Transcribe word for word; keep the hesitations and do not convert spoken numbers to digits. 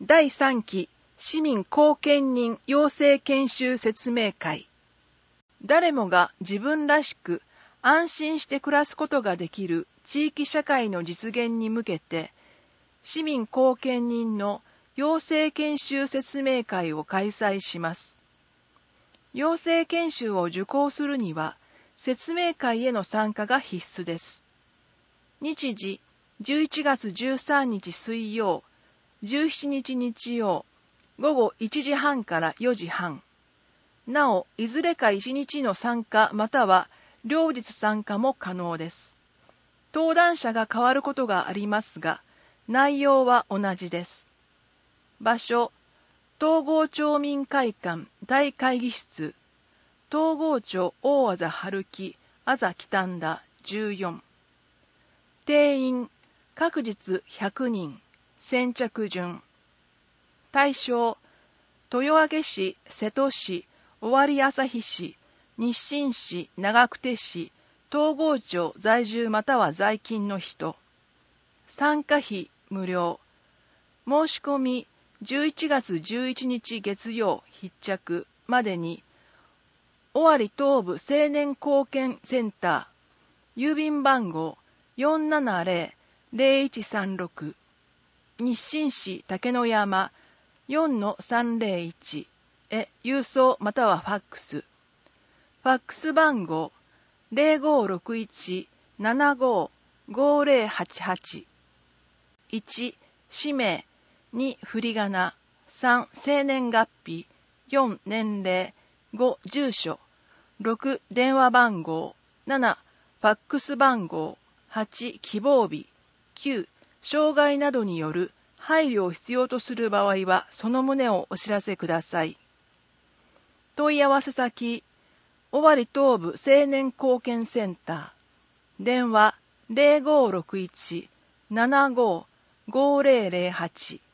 だいさんき市民後見人養成研修説明会。誰もが自分らしく安心して暮らすことができる地域社会の実現に向けて、市民後見人の養成研修説明会を開催します。養成研修を受講するには、説明会への参加が必須です。日時、じゅういちがつじゅうさんにち水曜、じゅうしちにち日曜、ごごいちじはんからよじはん。なお、いずれかいちにちの参加または両日参加も可能です。登壇者が変わることがありますが、内容は同じです。場所、東郷町民会館大会議室、東郷町大字春木あざ北田じゅうよん。定員、各日ひゃくにん、先着順。対象、豊明市、瀬戸市、尾張旭市、日清市、長久手市、東郷町在住または在勤の人。参加費無料。申し込みじゅういちがつじゅういちにち月曜必着までに、尾張東部青年貢献センター、郵便番号 よんななぜろ ぜろいちさんろく、日清市竹野山 よんのさんぜろいち へ郵送またはファックス。ファックス番号 ぜろごろくいち ななごごぜろはちはち。いち、氏名。に、振り仮名。さん、生年月日。よん、年齢。ご、住所。ろく、電話番号。なな、ファックス番号。はち、希望日。きゅう、障害などによる配慮を必要とする場合は、その旨をお知らせください。問い合わせ先、尾張東部青年貢献センター。電話 ぜろごろくいち ななごごぜろぜろはち。